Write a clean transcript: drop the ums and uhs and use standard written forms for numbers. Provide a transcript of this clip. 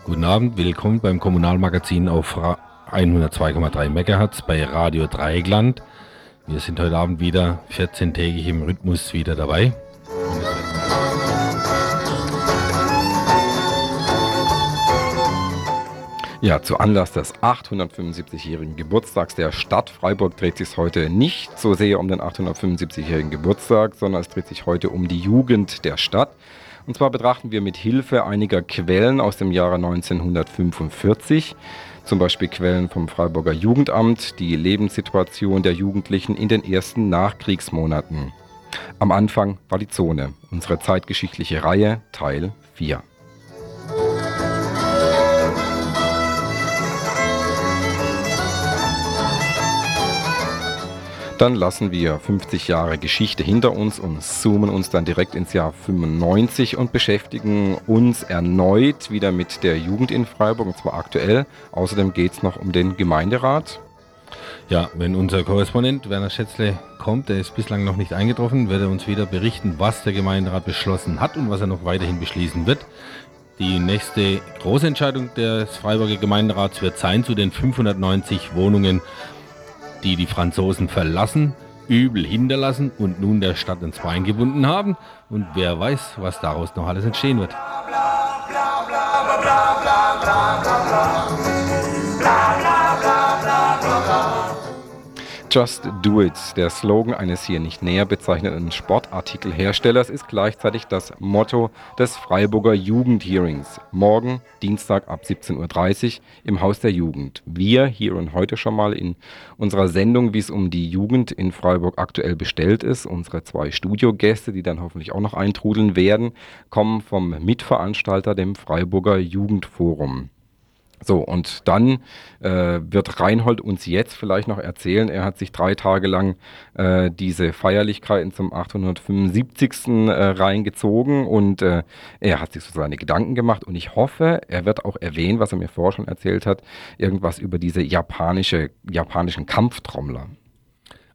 Guten Abend, willkommen beim Kommunalmagazin auf 102,3 MHz bei Radio Dreieckland. Wir sind heute Abend wieder 14-tägig im Rhythmus wieder dabei. Ja, zu Anlass des 875-jährigen Geburtstags der Stadt Freiburg dreht sich heute nicht so sehr um den 875-jährigen Geburtstag, sondern es dreht sich heute um die Jugend der Stadt. Und zwar betrachten wir mit Hilfe einiger Quellen aus dem Jahre 1945, zum Beispiel Quellen vom Freiburger Jugendamt, die Lebenssituation der Jugendlichen in den ersten Nachkriegsmonaten. Am Anfang war die Zone, unsere zeitgeschichtliche Reihe, Teil 4. Dann lassen wir 50 Jahre Geschichte hinter uns und zoomen uns dann direkt ins Jahr 95 und beschäftigen uns erneut wieder mit der Jugend in Freiburg, und zwar aktuell. Außerdem geht es noch um den Gemeinderat. Ja, wenn unser Korrespondent Werner Schätzle kommt, der ist bislang noch nicht eingetroffen, wird er uns wieder berichten, was der Gemeinderat beschlossen hat und was er noch weiterhin beschließen wird. Die nächste große Entscheidung des Freiburger Gemeinderats wird sein zu den 590 Wohnungen, die die Franzosen verlassen, übel hinterlassen und nun der Stadt ins Bein gebunden haben. Und wer weiß, was daraus noch alles entstehen wird. Just do it. Der Slogan eines hier nicht näher bezeichneten Sportartikelherstellers ist gleichzeitig das Motto des Freiburger Jugendhearings. Morgen, Dienstag ab 17.30 Uhr im Haus der Jugend. Wir hier und heute schon mal in unserer Sendung, wie es um die Jugend in Freiburg aktuell bestellt ist. Unsere 2 Studiogäste, die dann hoffentlich auch noch eintrudeln werden, kommen vom Mitveranstalter, dem Freiburger Jugendforum. So, und dann wird Reinhold uns jetzt vielleicht noch erzählen, er hat sich 3 Tage lang diese Feierlichkeiten zum 875. Reingezogen und er hat sich so seine Gedanken gemacht und ich hoffe, er wird auch erwähnen, was er mir vorher schon erzählt hat, irgendwas über diese japanischen Kampftrommler.